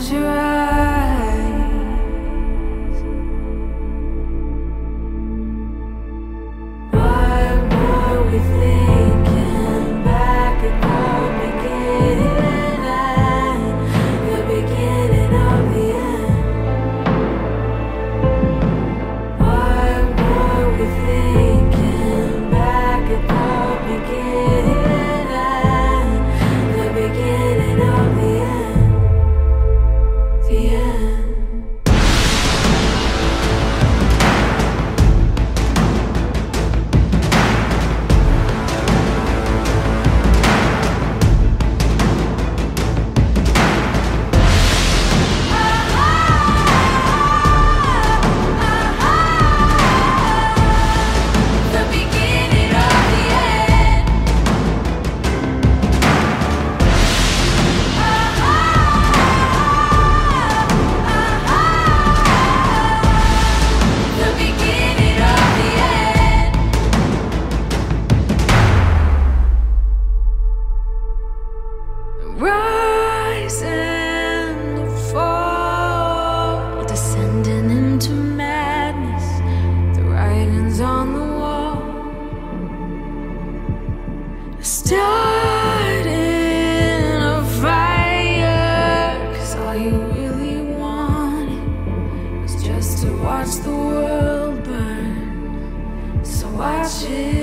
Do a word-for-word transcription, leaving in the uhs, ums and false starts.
close your eyes. What were we thinking back at the beginning, at the beginning of the end? What were we thinking back at the beginning, at the beginning of the end? The end. The beginning of the end. The beginning of the end. Rise and fall, descending into madness. The writings on the wall. Starting a fire, 'cause all you really wanted was just to watch the world burn. So watch it.